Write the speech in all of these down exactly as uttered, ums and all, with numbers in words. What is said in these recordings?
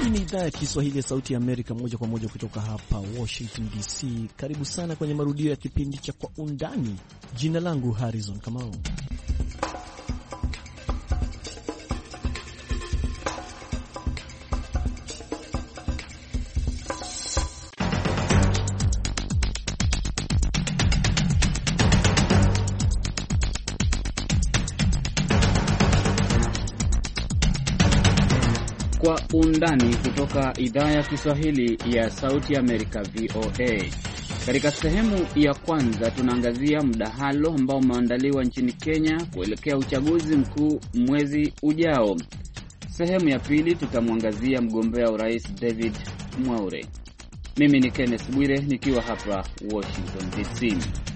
Hii ni idhaa ya Kiswahili ya Sauti ya Amerika, moja kwa moja kutoka hapa Washington D C. Karibu sana kwenye marudio ya kipindi cha Kwa Undani. Jina langu Harrison Kamau. Kwa Undani kutoka idhaa ya Kiswahili ya Sauti ya Amerika, V O A. Katika sehemu ya kwanza tunaangazia mdahalo ambao umeandaliwa nchini Kenya kuelekea uchaguzi mkuu mwezi ujao. Sehemu ya pili tutamwangazia mgombea urais David Mwaure. Mimi ni Kenneth Bwire nikiwa hapa Washington D C.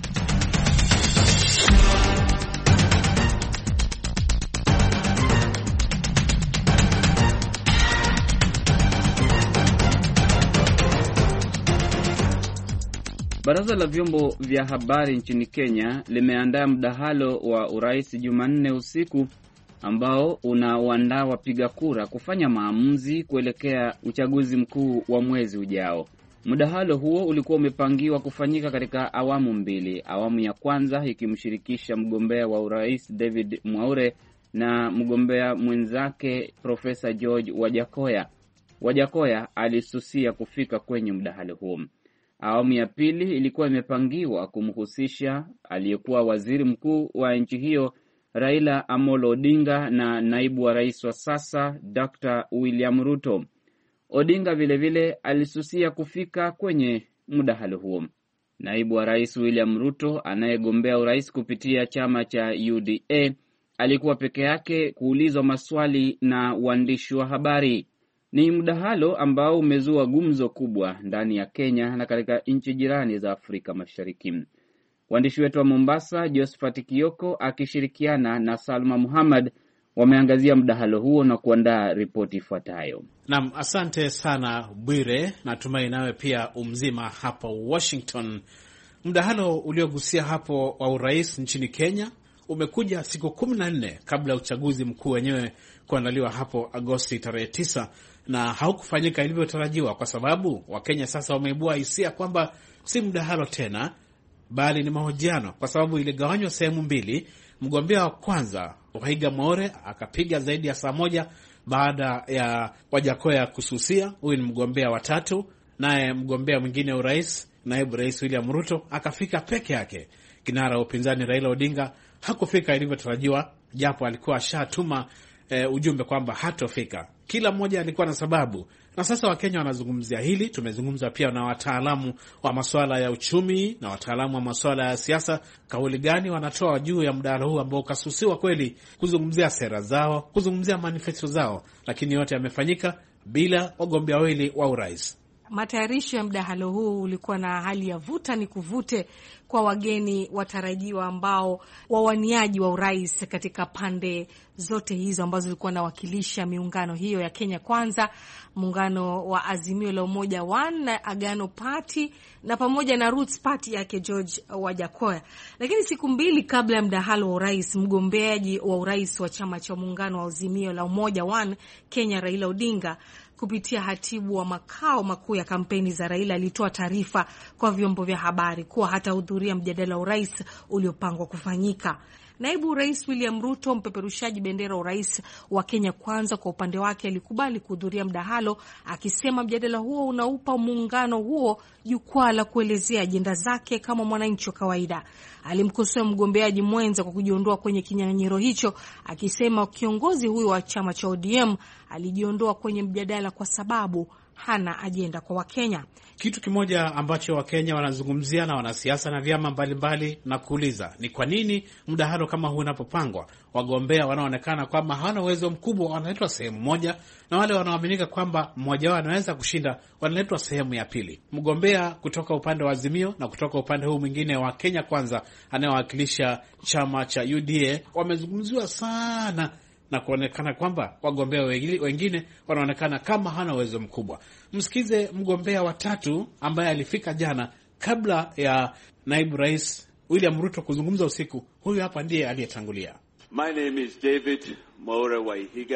Baraza la vyombo vya habari nchini Kenya limeandaa mdahalo wa urais Jumanne usiku ambao unawaandaa wapiga kura kufanya maamuzi kuelekea uchaguzi mkuu wa mwezi ujao. Mdahalo huo ulikuwa umepangiwa kufanyika katika awamu mbili. Awamu ya kwanza ikimshirikisha mgombea wa urais David Mwaure na mgombea mwenzake Profesa George Wajackoyah. Wajackoyah alisusia kufika kwenye mdahalo huo. Awamu ya pili ilikuwa imepangiwa kumhusisha aliyekuwa waziri mkuu wa nchi hiyo Raila Amolo Odinga na naibu wa rais wa sasa Doctor William Ruto. Odinga vile vile alisusia kufika kwenye mdahalo huo. Naibu wa rais William Ruto anayegombea urais kupitia chama cha U D A alikuwa peke yake kuulizwa maswali na waandishi wa habari. Ni mdahalo ambao umezua gumzo kubwa ndani ya Kenya na katika nchi jirani za Afrika Mashariki. Waandishi wetu wa Mombasa, Josephat Kioko akishirikiana na Salma Muhammad, wameangazia mdahalo huo na kuandaa ripoti ifuatayo. Naam, asante sana Bwire, natumai nawe pia umzima hapa Washington. Mdahalo uliogusia hapo wa urais nchini Kenya umekuja siku kumi na nne kabla ya uchaguzi mkuu wenyewe kuandaliwa hapo Agosti tarehe tisa, na haukufanyika ilivyotarajiwa kwa sababu Wakenya sasa wameibua hisia kwamba si mdahalo tena bali ni mahojiano, kwa sababu iligawanywa sehemu mbili. Mgombea wa kwanza Wahiga Mwaure akapiga zaidi ya saa moja baada ya Wajackoyah kususia. Huyu ni mgombea wa tatu. Naye mgombea mwingine urais, naibu rais William Ruto, akafika peke yake. Kinara wa upinzani Raila Odinga hakufika ilivyotarajiwa, japo alikuwa ashatuma e, ujumbe kwamba hatofika. Kila mmoja alikuwa na sababu. Na sasa Wakenya wanazungumzia hili. Tumezungumza pia na wataalamu wa masuala ya uchumi na wataalamu wa masuala ya siasa. Kauli gani wanatoa juu ya mdahalo huu ambao kasusiwa kweli, kuzungumzia sera zao, kuzungumzia manifesto zao, lakini yote yamefanyika bila wagombea wawili wa urais. Matayarisho ya mdahalo huu ulikuwa na hali ya vuta ni kuvute kwa wageni watarajiwa ambao wawaniaji wa urais katika pande zote hizo ambazo zilikuwa nawakilisha miungano hiyo ya Kenya Kwanza, muungano wa Azimio la Umoja One na Agano Party na pamoja na Roots Party yake George Wajackoyah. Lakini siku mbili kabla ya mdahalo wa urais, mgombeaji wa urais wa chama cha muungano wa Azimio la Umoja One Kenya Raila Odinga kupitia hatibu wa makao makuu ya kampeni za Raila alitoa taarifa kwa vyombo vya habari kuwa hatahudhuria mjadala wa urais uliopangwa kufanyika. Naibu Rais William Ruto, mpeperushaji bendera urais wa Kenya Kwanza, kwa upande wake alikubali kuhudhuria mdahalo, akisema mjadala huo unaupa muungano huo jukwaa la kuelezea ajenda zake kama mwananchi wa kawaida. Alimkosoa mgombeaji mwenza kwa kujiondoa kwenye kinyang'anyiro hicho, akisema kiongozi huyo wa chama cha O D M alijiondoa kwenye mjadala kwa sababu hana ajenda kwa Wakenya. Kitu kimoja ambacho Wakenya wanazungumzia na wanasiasa na vyama mbalimbali na kuuliza ni kwa nini mdahalo kama huu unapopangwa wagombea wanaonekana kwamba hawana uwezo mkubwa wanaletwa sehemu moja, na wale wanaoaminika kwamba mmoja wao anaweza kushinda wanaletwa sehemu ya pili. Mgombea kutoka upande wa Azimio na kutoka upande huu mwingine wa Kenya Kwanza anayewakilisha chama cha U D A wamezungumziwa sana na kuonekana kwamba wagombea wengine wanaonekana kama hana uwezo mkubwa. Msikize mgombea wa tatu ambaye alifika jana kabla ya naibu rais William Ruto kuzungumza usiku. Huyu hapa ndiye aliyetangulia. My name is David Mwaure Wahiga.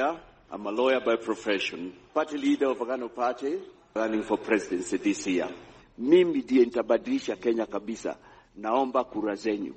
I'm a lawyer by profession, party leader of Agano Party, running for presidency this year. Mimi ndiye nitabadilisha Kenya kabisa. Naomba kura zenyu.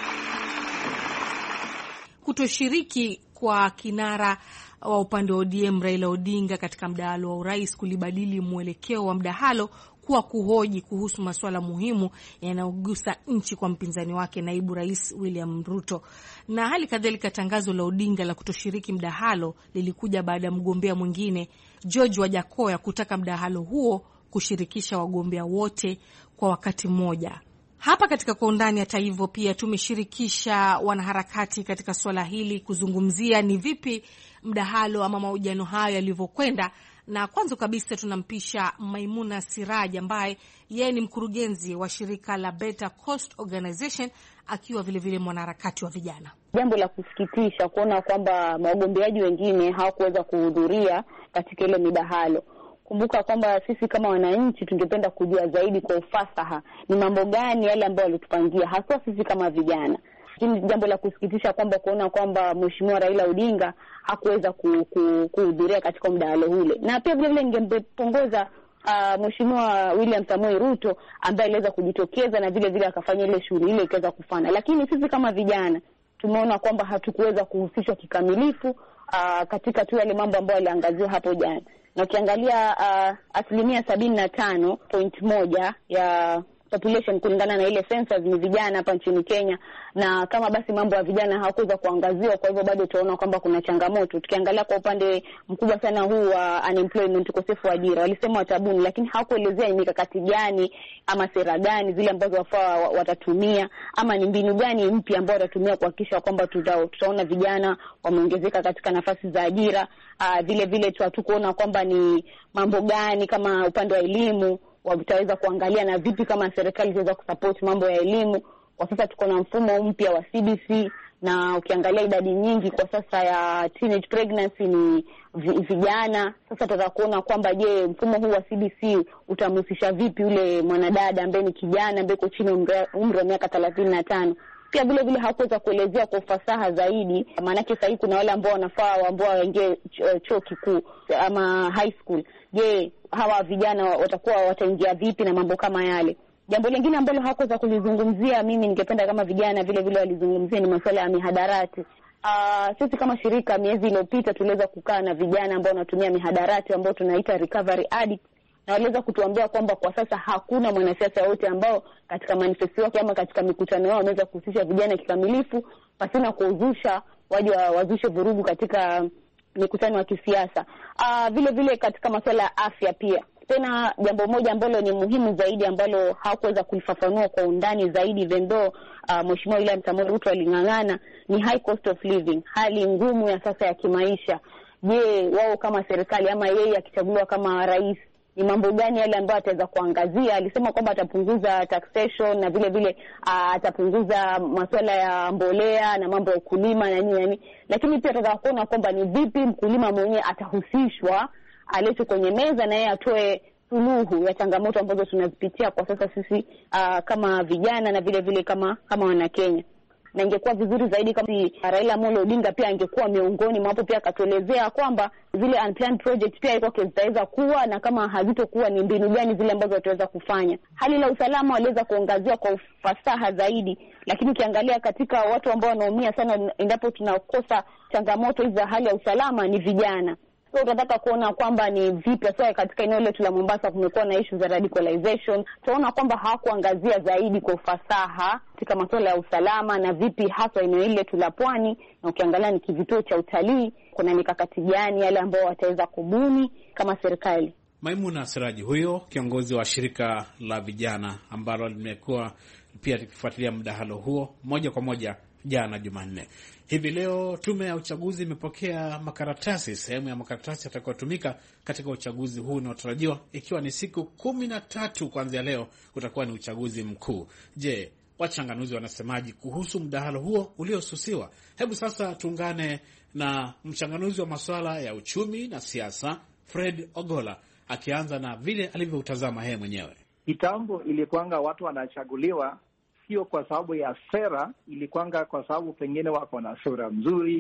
Kutoshiriki kwa kinara wa upande wa O D M Raila Odinga katika mdahalo wa urais kulibadili mwelekeo wa mdahalo kuwa kuhoji kuhusu masuala muhimu yanayogusa nchi kwa mpinzani wake naibu rais William Ruto. Na hali kadhalika tangazo la Odinga la kutoshiriki mdahalo lilikuja baada ya mgombea mwingine George Wajackoya kutaka mdahalo huo kushirikisha wagombea wote kwa wakati mmoja. Hapa katika Kwa Undani, hata hivyo, pia tumeshirikisha wanaharakati katika swala hili kuzungumzia ni vipi mdahalo ama mahojiano hayo yalivyokwenda. Na kwanza kabisa tunampisha Maimuna Siraj ambaye yeye ni mkurugenzi wa shirika la Better Coast Organization, akiwa vile vile mwanaharakati wa vijana. Jambo la kusikitisha kuona kwamba wagombeaji wengine hawakuweza kuhudhuria katika ile midahalo. Kumbuka kwamba sisi kama wananchi tungependa kujua zaidi kwa ufasaha ni mambo gani yale ambayo walitupangia, hasa sisi kama vijana. Lakini jambo la kusikitisha kwamba kuona kwamba Mheshimiwa Raila Odinga hakuweza kuhudhuria katika mdahalo ule. Na pia vile vile ningempongeza uh, Mheshimiwa William Samoei Ruto ambaye aliweza kujitokeza na vile vile akafanya ile shughuli ile ikaweza kufana. Lakini sisi kama vijana tumeona kwamba hatukuweza kuhusishwa kikamilifu uh, katika tu yale mambo ambayo yaliangaziwa hapo jana. Na ukiangalia uh, asilimia sabini na tano point moja ya population kulingana na ile census ni vijana hapa nchini Kenya, na kama basi mambo ya vijana hawakuweza kuangaziwa, kwa hivyo bado tunaona kwamba kuna changamoto. Tukiangalia kwa upande mkubwa sana huu wa uh, unemployment, ukosefu wa ajira, walisema watabuni, lakini hawakuelezea ni mikakati gani ama sera gani zile ambazo wafaa watatumia ama ni mbinu gani mpya ambayo watatumia kuhakikisha kwamba tuta, tutaona vijana wameongezeka katika nafasi za ajira. Uh, vile vile hatukuona kwamba ni mambo gani kama upande wa elimu wataweza kuangalia na vipi kama serikali inaweza kusupport mambo ya elimu. Kwa sasa tuko na mfumo mpya wa C B C, na ukiangalia idadi nyingi kwa sasa ya teenage pregnancy ni vijana. Sasa tutaweza kuona kwamba je, mfumo huu wa C B C utamhusisha vipi yule mwanadada ambaye ni kijana ambaye yuko chini umri wa miaka thelathini na tano. Pia vile vile hakuweza kuelezea kwa ufasaha zaidi, maana sasa hivi kuna wale ambao wanafaa ambao waingie chuo kikuu ama high school. Je, hawa vijana watakuwa wataingia vipi na mambo kama yale. Jambo lingine ambalo hakuweza kulizungumzia, mimi ningependa kama vijana vile vile walizungumzia, ni masuala ya mihadarati. Uh, sisi kama shirika miezi iliyopita tuliweza kukaa na vijana ambao wanatumia mihadarati ambao tunaita recovery addicts, na waliweza kutuambia kwamba kwa sasa hakuna mwanasiasa wote ambao katika manifesto yake ama katika mikutano yao wameweza kuhusisha vijana kikamilifu, pasina kuuzusha waje wazushe vurugu katika mikutano ya kisiasa. Uh, vile vile katika masuala ya afya pia. Tena jambo moja ambalo ni muhimu zaidi ambalo hakuweza kulifafanua kwa undani zaidi vendo uh, Mheshimiwa William Samoei Ruto aling'ang'ana ni high cost of living, hali ngumu ya sasa ya kimaisha. Je, wao kama serikali ama yeye akichaguliwa kama rais ni mambo gani yale ambayo ataweza kuangazia? Alisema kwamba atapunguza taxation na vile vile uh, atapunguza masuala ya mbolea na mambo ya ukulima na nini nini. Lakini pia tunataka kuona kwamba ni vipi mkulima mwenyewe atahusishwa, aletwe kwenye meza na yeye atoe suluhu ya changamoto ambazo tunazipitia kwa sasa sisi uh, kama vijana na vile vile kama kama wana Kenya. Na ingekuwa vizuri zaidi kama si Raila Amolo Odinga pia angekuwa miongoni mwapo, pia akatuelezea kwamba zile unplanned project pia iko zitaweza kuwa, na kama hazitokuwa ni mbinu gani zile ambazo wataweza kufanya. Hali la usalama waliweza kuangaziwa kwa ufasaha zaidi, lakini ukiangalia katika watu ambao wanaumia sana endapo tunakosa changamoto hizo za hali ya usalama ni vijana. So tunataka kuona kwamba ni vipi sasa katika eneo letu la Mombasa kumekuwa na issue za radicalization. Tunaona kwamba hawakuangazia zaidi kwa ufasaha katika masuala ya usalama na vipi hasa eneo ile la Pwani, na ukiangalia ni kivutio cha utalii, kuna mikakati gani yale ambao wataweza kubuni kama serikali. Maimuna Siraji huyo kiongozi wa shirika la vijana ambalo limekuwa pia likifuatilia mdahalo huo moja kwa moja jana Jumanne. Hivi leo tume ya uchaguzi imepokea makaratasi, sehemu ya makaratasi yatakayotumika katika uchaguzi huu unaotarajiwa, ikiwa ni siku kumi na tatu kuanzia leo utakuwa ni uchaguzi mkuu. Je, wachanganuzi wanasemaji kuhusu mdahalo huo uliosusiwa? Hebu sasa tuungane na mchanganuzi wa masuala ya uchumi na siasa Fred Ogola, akianza na vile alivyoutazama yeye mwenyewe. Kitambo ilikuanga watu wanachaguliwa sio kwa sababu ya sera, ilikuanga kwa sababu pengine wako na sura mzuri,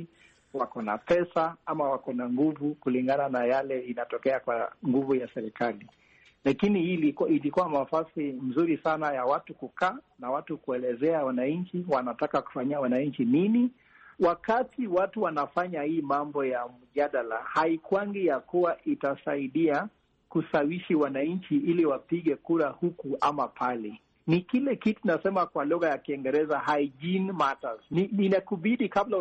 wako na pesa ama wako na nguvu kulingana na yale inatokea kwa nguvu ya serikali. Lakini hii ilikuwa, ilikuwa nafasi mzuri sana ya watu kukaa na watu kuelezea wananchi wanataka kufanyia wananchi nini. Wakati watu wanafanya hii mambo ya mjadala, haikwangi ya kuwa itasaidia kusawishi wananchi ili wapige kura huku ama pale. Ni kile kitu nasema kwa lugha ya Kiingereza, hygiene matters. Ni inakubidi kabla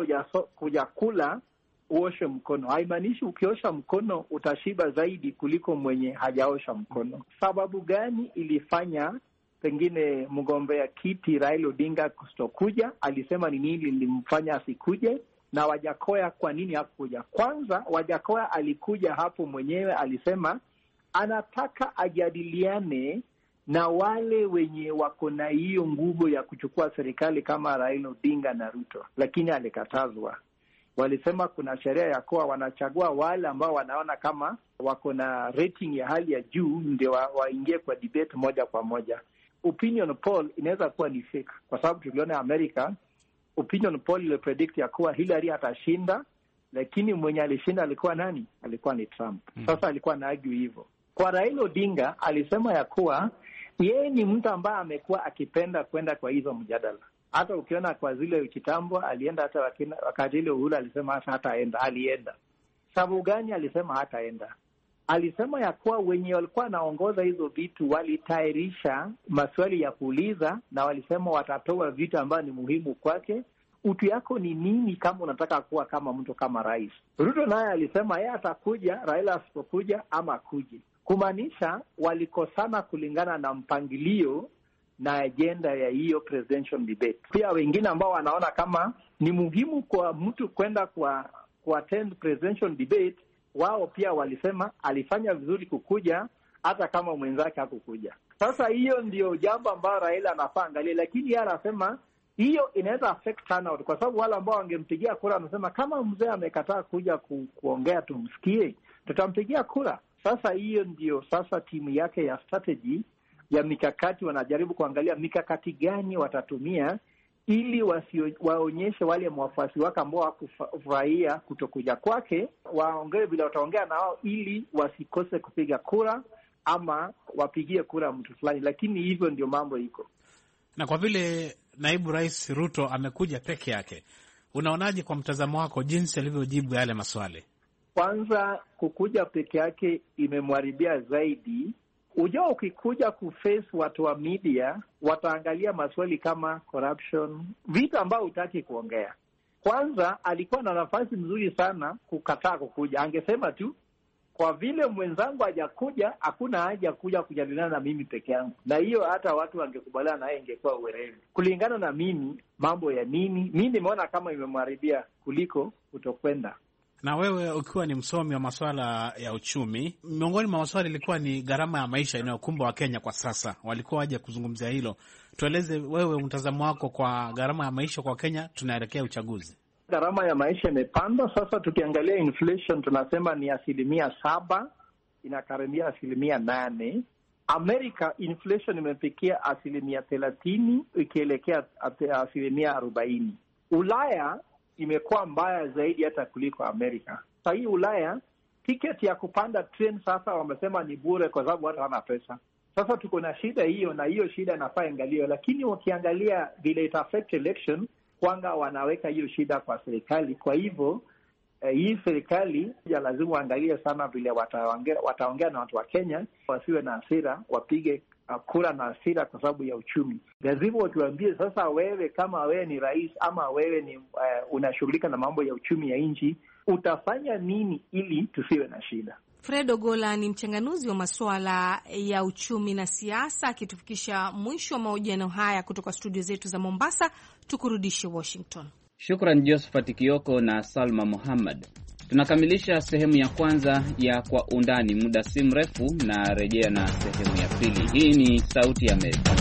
hujakula uoshe mkono. Haimaanishi ukiosha mkono utashiba zaidi kuliko mwenye hajaosha mkono. Sababu gani ilifanya pengine mgombea kiti Raila Odinga kustokuja? Alisema ni nini lilimfanya asikuje? Na Wajakoya kwa nini hakuja? Kwanza, Wajakoya alikuja hapo mwenyewe, alisema anataka ajadiliane na wale wenye wako na hiyo nguvu ya kuchukua serikali kama Raila Odinga na Ruto, lakini alikatazwa. Walisema kuna sheria ya kuwa wanachagua wale ambao wanaona kama wako na rating ya hali ya juu ndio waingie wa kwa debate moja kwa moja. Opinion poll inaweza kuwa ni fake, kwa sababu tuliona Amerika opinion poll ile predict ya kuwa Hillary atashinda, lakini mwenye alishinda alikuwa nani? Alikuwa ni Trump. Sasa alikuwa na argue hivyo. Kwa Raila Odinga alisema ya kuwa yeye ni mtu ambaye amekuwa akipenda kwenda kwa hizo mjadala. Hata ukiona kwa zile kitambo alienda, hata wakati ile Uhuru alisema hata hataenda, alienda. Sababu gani alisema hataenda? Alisema ya kuwa wenye walikuwa naongoza hizo vitu walitayarisha maswali ya kuuliza, na walisema watatoa vitu ambavyo ni muhimu kwake. Utu yako ni nini kama unataka kuwa kama mtu kama rais? Ruto naye alisema yeye atakuja, Raila asipokuja ama kuje. Kumaanisha walikosana kulingana na mpangilio na agenda ya hiyo presidential debate. Pia wengine ambao wanaona kama ni muhimu kwa mtu kwenda kwa kwa attend presidential debate, wao pia walisema alifanya vizuri kukuja hata kama mwenzake hakukuja. Sasa hiyo ndio jambo ambalo Raila anafaa angalia, lakini yeye anasema hiyo inaweza affect turnout, kwa sababu wale ambao wangempigia kura wanasema kama mzee amekataa kuja ku, kuongea tumsikie, tutampigia kura. Sasa hiyo ndio sasa timu yake ya strategy ya mikakati, wanajaribu kuangalia mikakati gani watatumia ili wasio, waonyeshe wale wafuasi wake ambao hakufurahia kutokuja kwake, waongee bila wataongea na wao ili wasikose kupiga kura ama wapigie kura mtu fulani. Lakini hivyo ndio mambo iko. Na kwa vile naibu rais Ruto amekuja peke yake, unaonaje kwa mtazamo wako jinsi alivyojibu yale maswali? Kwanza, kukuja peke yake imemharibia zaidi. Ujua ukikuja kuface watu wa media, wataangalia maswali kama corruption, vitu ambao hutaki kuongea. Kwanza, alikuwa na nafasi nzuri sana kukataa kukuja. Angesema tu kwa vile mwenzangu hajakuja, hakuna haja kuja kujadiliana na mimi peke yangu. Na hiyo hata watu wangekubaliana naye ingekuwa uwerevu. Kulingana na mimi, mambo ya nini, mimi nimeona kama imemharibia kuliko kutokwenda. Na wewe ukiwa ni msomi wa masuala ya uchumi, miongoni mwa maswali ilikuwa ni gharama ya maisha inayokumba wa Kenya kwa sasa. Walikuwa waje kuzungumzia hilo. Tueleze wewe mtazamo wako kwa gharama ya maisha kwa Kenya, tunaelekea uchaguzi. Gharama ya maisha imepanda sasa. Tukiangalia inflation tunasema ni asilimia saba, inakaribia asilimia nane. Amerika inflation imefikia asilimia thelathini ikielekea asilimia arobaini. Ulaya imekuwa mbaya zaidi hata kuliko Amerika. Sasa hii Ulaya, tiketi ya kupanda train sasa wamesema ni bure kwa sababu watu hawana pesa. Sasa tuko na shida hiyo, na hiyo shida inafaa ingaliwe. Lakini wakiangalia vile ita affect election, kwanga wanaweka hiyo shida kwa serikali. Kwa hivyo eh, hii serikali ya lazima waangalie sana vile wataongea wataongea na watu wa Kenya, wasiwe na hasira, wapige kura na hasira kwa sababu ya uchumi. Lazima watuambie sasa, wewe kama wewe ni rais ama wewe ni uh, unashughulika na mambo ya uchumi ya nchi, utafanya nini ili tusiwe na shida. Fred Ogola ni mchanganuzi wa masuala ya uchumi na siasa, akitufikisha mwisho wa mahojiano haya kutoka studio zetu za Mombasa. Tukurudishe Washington. Shukran Josephat Kioko na Salma Muhammad. Tunakamilisha sehemu ya kwanza ya Kwa Undani. Muda si mrefu na rejea na sehemu ya pili. Hii ni Sauti ya Amerika.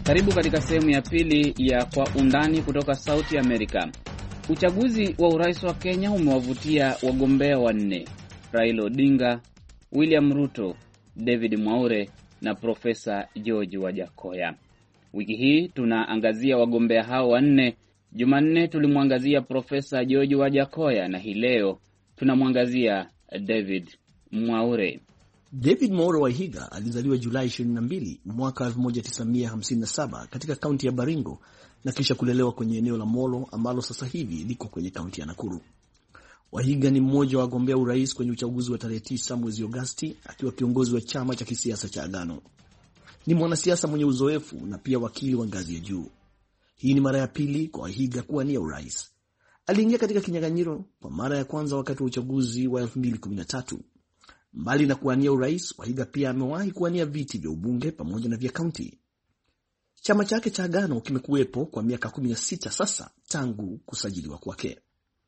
Karibu katika sehemu ya pili ya Kwa Undani kutoka Sauti Amerika. Uchaguzi wa urais wa Kenya umewavutia wagombea wanne: Raila Odinga, William Ruto, David Mwaure na Profesa George Wajackoya. Wiki hii tunaangazia wagombea hao wanne. Jumanne tulimwangazia Profesa George Wajackoya na hii leo tunamwangazia David Mwaure. David Mwaure Wahiga alizaliwa Julai ishirini na mbili mwaka elfu moja tisa mia hamsini na saba katika kaunti ya Baringo na kisha kulelewa kwenye eneo la Molo ambalo sasa hivi liko kwenye kaunti ya Nakuru. Wahiga ni mmoja wa wagombea urais kwenye uchaguzi wa tarehe tisa mwezi Agosti akiwa kiongozi wa chama cha kisiasa cha Agano. Ni mwanasiasa mwenye uzoefu na pia wakili wa ngazi ya juu. Hii ni mara ya pili kwa Wahiga kuwania urais. Aliingia katika kinyang'anyiro kwa mara ya kwanza wakati wa uchaguzi wa elfu mbili kumi na tatu. Mbali na kuwania urais, Wahiga pia amewahi kuwania viti vya ubunge pamoja na vya kaunti. Chama chake cha Agano kimekuwepo kwa miaka kumi na sita sasa tangu kusajiliwa kwake.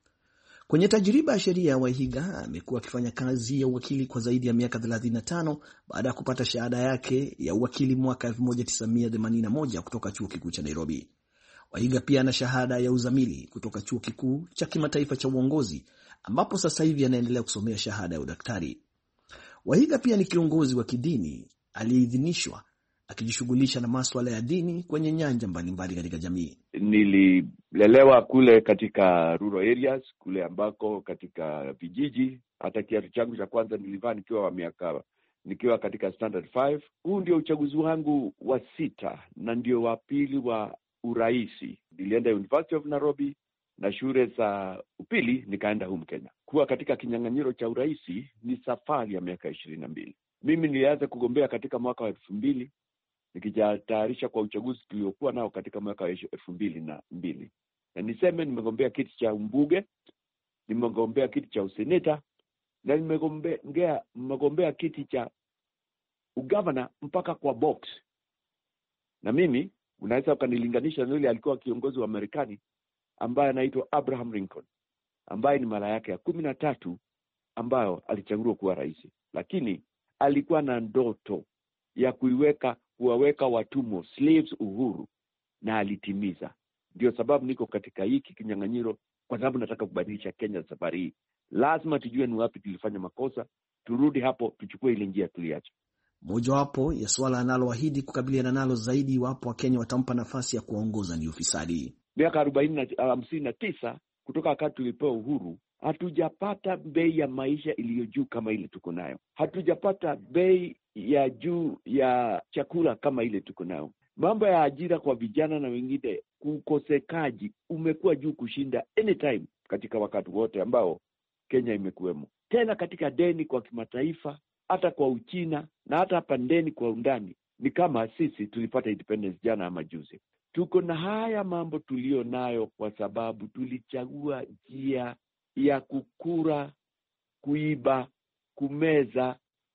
Kwenye tajriba ya sheria, Wahiga amekuwa akifanya kazi ya uwakili kwa zaidi ya miaka thelathini na tano baada ya kupata shahada yake ya uwakili mwaka elfu moja tisa mia themanini na moja kutoka Chuo Kikuu cha Nairobi. Wahiga pia ana shahada ya uzamili kutoka Chuo Kikuu cha Kimataifa cha Uongozi ambapo sasa hivi anaendelea kusomea shahada ya udaktari. Wahiga pia ni kiongozi wa kidini aliyeidhinishwa akijishughulisha na masuala ya dini kwenye nyanja mbalimbali katika jamii. Nililelewa kule katika rural areas, kule ambako katika vijiji. Hata kiatu changu cha kwanza nilivaa nikiwa wa miaka nikiwa katika standard five. Huu ndio uchaguzi wangu wa sita na ndio wa pili wa uraisi. Nilienda University of Nairobi na shule za upili nikaenda humu Kenya. Kuwa katika kinyang'anyiro cha uraisi ni safari ya miaka ishirini na mbili. Mimi nilianza kugombea katika mwaka wa elfu mbili nikijitayarisha kwa uchaguzi tuliokuwa nao katika mwaka wa elfu mbili na mbili. Na niseme nimegombea kiti cha mbunge, nimegombea kiti cha useneta na nimegombea nimegombea kiti cha ugavana mpaka kwa box. Na mimi unaweza ukanilinganisha na yule alikuwa kiongozi wa Marekani ambaye anaitwa Abraham Lincoln, ambaye ni mara yake ya kumi na tatu ambayo alichaguliwa kuwa rais. Lakini alikuwa na ndoto ya kuiweka kuwaweka watumwa slaves uhuru na alitimiza. Ndio sababu niko katika hiki kinyang'anyiro, kwa sababu nataka kubadilisha Kenya safari hii. Lazima tujue ni wapi tulifanya makosa, turudi hapo tuchukue ile njia tuliacha. Mojawapo ya swala analoahidi kukabiliana nalo zaidi iwapo Wakenya watampa nafasi ya kuongoza ni ufisadi. Miaka arobaini na hamsini na tisa kutoka wakati tulipewa uhuru, hatujapata bei ya maisha iliyo juu kama ile tuko nayo. Hatujapata bei ya juu ya chakula kama ile tuko nayo. Mambo ya ajira kwa vijana na wengine, kukosekaji umekuwa juu kushinda anytime katika wakati wote ambao Kenya imekuwemo. Tena katika deni kwa kimataifa, hata kwa Uchina na hata hapa ndani kwa undani, ni kama sisi tulipata independence jana ama juzi. Tuko na haya mambo tulio nayo kwa sababu tulichagua njia ya kukura, kuiba, kumeza,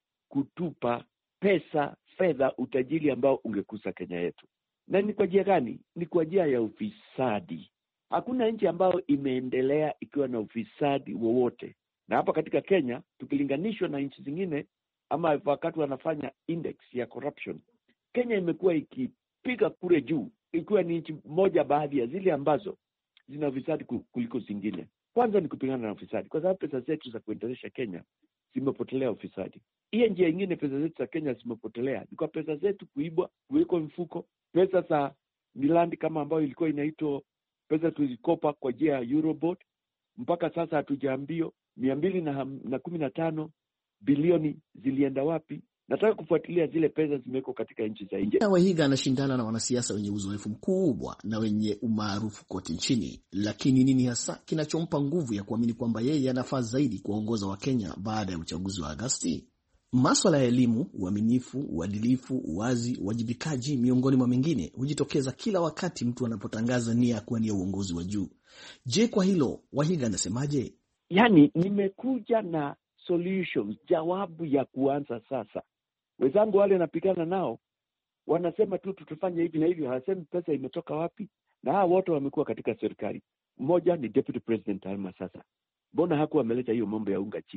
kutupa pesa, fedha, utajiri ambao ungekusa Kenya yetu. Na ni kwa njia gani? Ni kwa njia ya ufisadi. Hakuna nchi ambayo imeendelea ikiwa na ufisadi wowote. Na hapa katika Kenya, tukilinganishwa na nchi zingine ama wakati wanafanya index ya corruption, Kenya imekuwa ikipiga kule juu, ikiwa ni nchi moja baadhi ya zile ambazo zina ufisadi kuliko zingine. Kwanza ni kupigana na ufisadi, kwa sababu pesa zetu za kuendelesha Kenya zimepotelea ufisadi. Hiyo njia nyingine pesa zetu za Kenya zimepotelea ni kwa pesa zetu kuibwa, kuwekwa mfuko, pesa za milandi kama ambayo ilikuwa inaitwa pesa tulikopa kwa njia ya Eurobond. Mpaka sasa hatujaambio mia mbili na kumi na tano bilioni zilienda wapi. Nataka kufuatilia zile pesa zimeko katika nchi za nje. Wahiga anashindana na wanasiasa wenye uzoefu mkubwa na wenye umaarufu kote nchini. Lakini nini hasa kinachompa nguvu ya kuamini kwamba yeye anafaa zaidi kuongoza wa Kenya baada ya uchaguzi wa Agosti? Masuala ya elimu, uaminifu, uadilifu, uwazi, uwajibikaji miongoni mwa mengine hujitokeza kila wakati mtu anapotangaza nia ya kuwania uongozi wa juu. Je, kwa hilo Wahiga anasemaje? Yaani nimekuja na solutions, jawabu ya kuanza sasa. Wenzangu wale napigana nao wanasema tu tutafanya hivi na hivi, hawasemi pesa imetoka wapi. Na hao wote wamekuwa katika serikali. Mmoja ni deputy president Alma sasa. Mbona hakuwa ameleta hiyo mambo ya unga chini?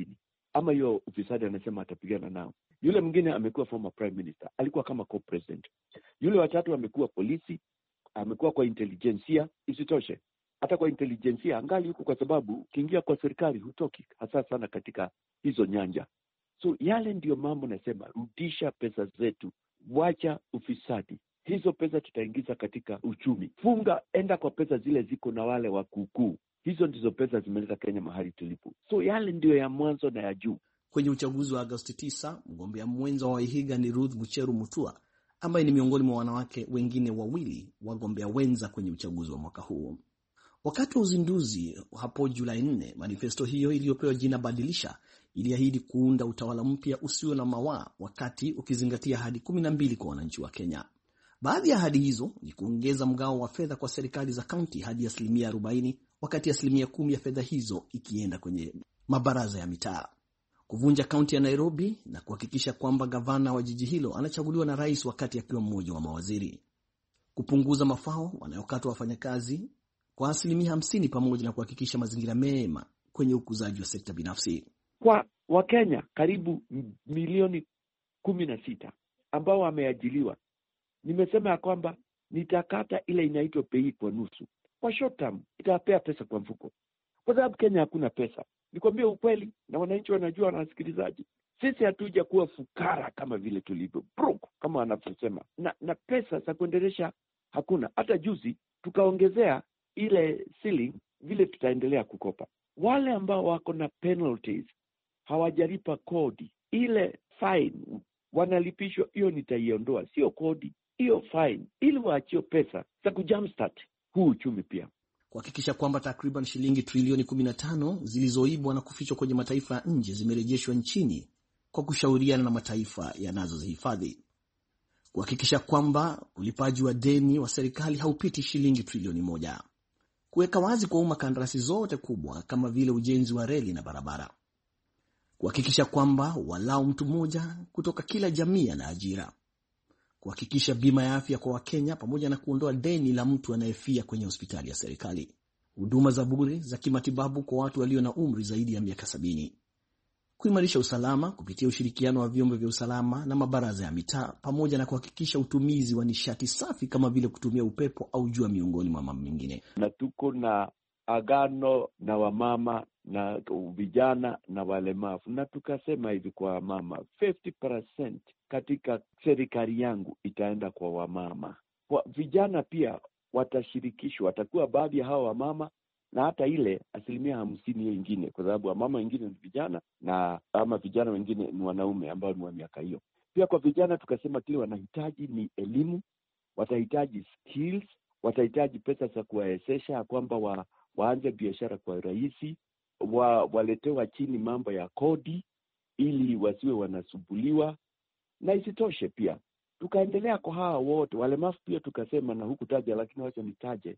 ama hiyo ufisadi anasema atapigana nao. Yule mwingine amekuwa former prime minister, alikuwa kama co-president. Yule watatu amekuwa polisi, amekuwa kwa intelijensia. Isitoshe hata kwa intelijensia angali huko, kwa sababu ukiingia kwa serikali hutoki, hasa sana katika hizo nyanja. So yale ndiyo mambo nasema, rudisha pesa zetu, wacha ufisadi. Hizo pesa tutaingiza katika uchumi. Funga, enda kwa pesa zile ziko na wale wakukuu. Hizo ndizo pesa zimeleta Kenya mahali tulipo. So yale ndiyo ya mwanzo na ya juu. Kwenye uchaguzi wa Agosti tisa, mgombea mwenza wa Wahiga ni Ruth Mucheru Mutua, ambaye ni miongoni mwa wanawake wengine wawili wagombea wenza kwenye uchaguzi wa mwaka huu. Wakati wa uzinduzi hapo Julai nne, manifesto hiyo iliyopewa jina Badilisha iliahidi kuunda utawala mpya usio na mawaa, wakati ukizingatia ahadi kumi na mbili kwa wananchi wa Kenya. Baadhi ya ahadi hizo ni kuongeza mgao wa fedha kwa serikali za kaunti hadi asilimia arobaini, wakati asilimia kumi ya fedha hizo ikienda kwenye mabaraza ya mitaa, kuvunja kaunti ya Nairobi na kuhakikisha kwamba gavana wa jiji hilo anachaguliwa na rais wakati akiwa mmoja wa mawaziri, kupunguza mafao wanayokatwa wafanyakazi kwa asilimia hamsini, pamoja na kuhakikisha mazingira mema kwenye ukuzaji wa sekta binafsi. Kwa Wakenya karibu milioni kumi na sita ambao wameajiliwa, nimesema ya kwamba nitakata ile inaitwa pei kwa nusu. Kwa short term itapea pesa kwa mfuko, kwa sababu Kenya hakuna pesa. Nikwambia ukweli, na wananchi wanajua, na wasikilizaji, sisi hatuja kuwa fukara kama vile tulivyo broke kama wanavyosema, na, na pesa za kuendelesha hakuna. Hata juzi tukaongezea ile ceiling vile tutaendelea kukopa. Wale ambao wako na penalties, hawajalipa kodi, ile fine wanalipishwa, hiyo nitaiondoa, sio kodi, hiyo fine, ili waachie pesa za kujumpstart huu uchumi. Pia kuhakikisha kwamba takriban shilingi trilioni kumi na tano zilizoibwa na kufichwa kwenye mataifa ya nje zimerejeshwa nchini kwa kushauriana na mataifa yanazozihifadhi, kuhakikisha kwamba ulipaji wa deni wa serikali haupiti shilingi trilioni moja, kuweka wazi kwa umma kandarasi zote kubwa kama vile ujenzi wa reli na barabara, kuhakikisha kwamba walau mtu mmoja kutoka kila jamii ana ajira, kuhakikisha bima ya afya kwa Wakenya pamoja na kuondoa deni la mtu anayefia kwenye hospitali ya serikali, huduma za bure za kimatibabu kwa watu walio na umri zaidi ya miaka sabini, kuimarisha usalama kupitia ushirikiano wa vyombo vya usalama na mabaraza ya mitaa, pamoja na kuhakikisha utumizi wa nishati safi kama vile kutumia upepo au jua, miongoni mwa mambo mengine. Na tuko na agano na wamama na vijana na walemavu, na tukasema hivi kwa wamama, fifty percent katika serikali yangu itaenda kwa wamama. Kwa vijana pia watashirikishwa, watakuwa baadhi ya hawa wamama, na hata ile asilimia hamsini hiyo ingine, kwa sababu wamama wengine ni vijana na ama vijana wengine ni wanaume ambao ni wa miaka hiyo. Pia kwa vijana tukasema kile wanahitaji ni elimu, watahitaji skills, watahitaji pesa za kuwawezesha kwamba wa, waanze biashara kwa urahisi, wa, waletewa chini mambo ya kodi ili wasiwe wanasumbuliwa. Na isitoshe pia tukaendelea kwa hawa wote walemavu pia tukasema, na huku taja lakini wacha nitaje,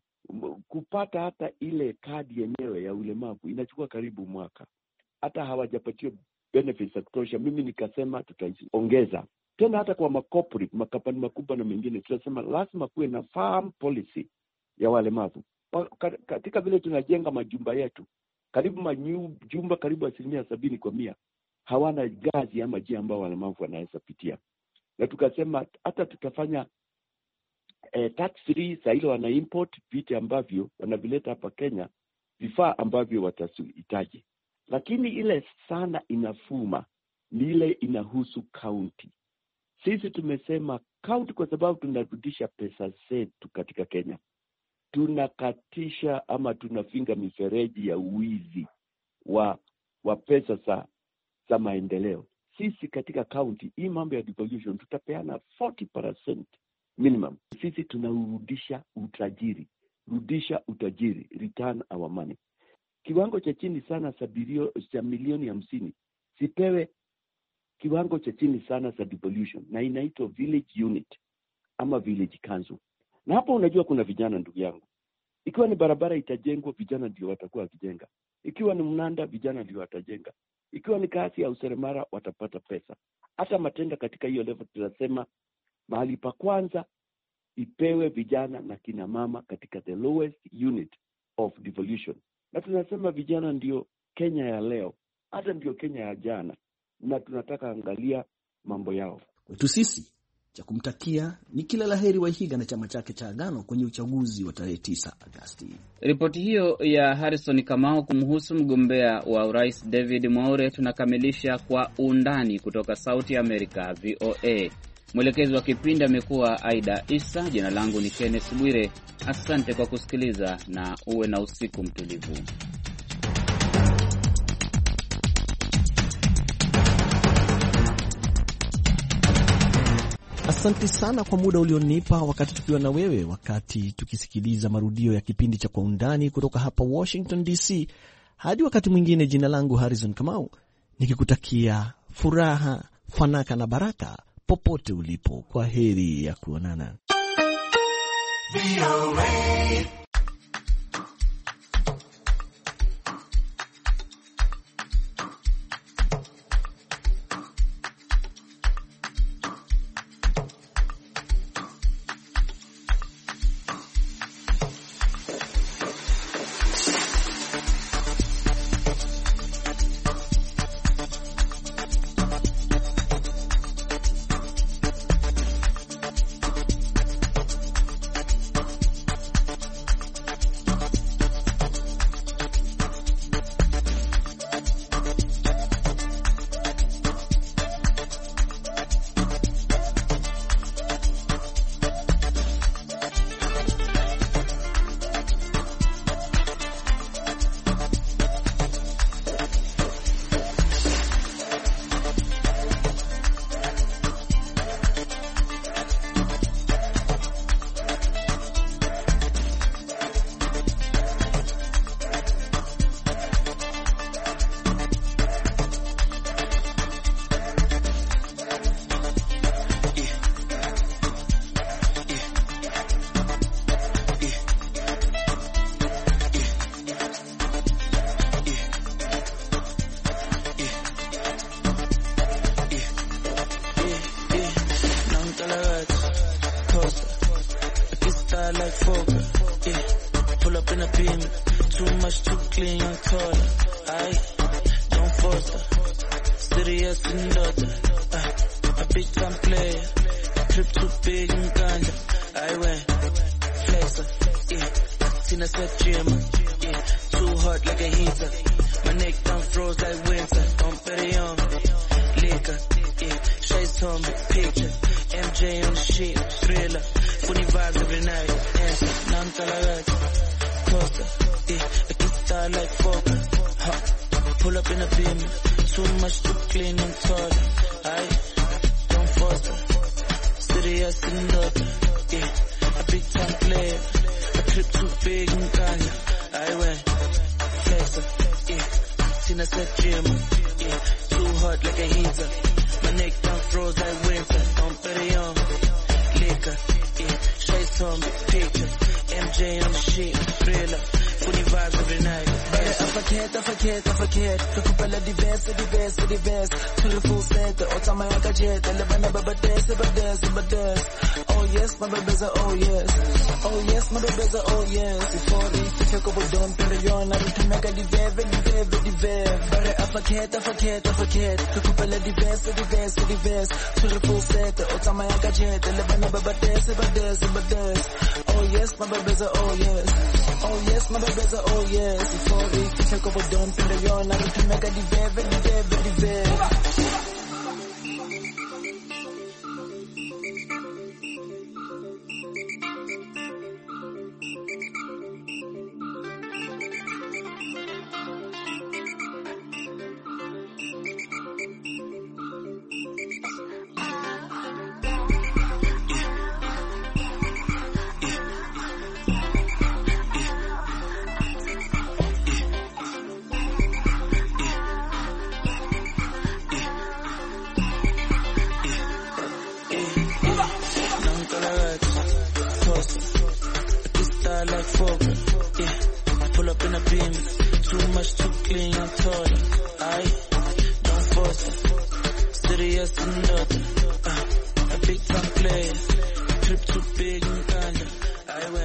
kupata hata ile kadi yenyewe ya ulemavu inachukua karibu mwaka, hata hawajapatiwa benefits za kutosha. Mimi nikasema tutaongeza tena hata kwa macorporate, makampuni makubwa na mengine, tunasema lazima kuwe na farm policy ya walemavu. Katika vile tunajenga majumba yetu, karibu majumba karibu asilimia sabini kwa mia hawana gazi ama njia ambao walemavu wanaweza pitia. Na tukasema hata tutafanya eh, tax free za ile wana import vitu ambavyo wanavileta hapa Kenya, vifaa ambavyo watahitaji. Lakini ile sana inafuma ni ile inahusu county. Sisi tumesema county kwa sababu tunarudisha pesa zetu katika Kenya, tunakatisha ama tunafinga mifereji ya uwizi wa wa pesa za za maendeleo. Sisi katika county hii mambo ya devolution tutapeana forty percent minimum. Sisi tunarudisha utajiri, rudisha utajiri, return our money. Kiwango cha chini sana cha milioni hamsini sipewe kiwango cha chini sana za devolution, na inaitwa village unit ama village council. Na hapo unajua kuna vijana, ndugu yangu, ikiwa ni barabara itajengwa, vijana ndio watakuwa wakijenga. Ikiwa ni mnanda, vijana ndio watajenga. Ikiwa ni kazi ya useremara, watapata pesa. Hata matenda katika hiyo level tunasema mahali pa kwanza ipewe vijana na kina mama katika the lowest unit of devolution. Na tunasema vijana ndio Kenya ya leo. hata ndio Kenya ya jana, na tunataka angalia mambo yao. Kwetu sisi cha kumtakia ni kila laheri Wahiga na chama chake cha Agano kwenye uchaguzi wa tarehe tisa Agosti. Ripoti hiyo ya Harrison Kamau kumhusu mgombea wa urais David Mwaure tunakamilisha kwa undani kutoka Sauti America V O A. Mwelekezi wa kipindi amekuwa Aida Isa. Jina langu ni Kenneth Bwire. Asante kwa kusikiliza na uwe na usiku mtulivu. Asante sana kwa muda ulionipa wakati tukiwa na wewe, wakati tukisikiliza marudio ya kipindi cha Kwa Undani kutoka hapa Washington D C. Hadi wakati mwingine, jina langu Harrison Kamau, nikikutakia furaha, fanaka na baraka popote ulipo. Kwa heri ya kuonana.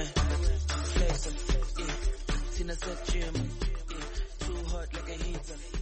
Sina set gym, too hot like a heater.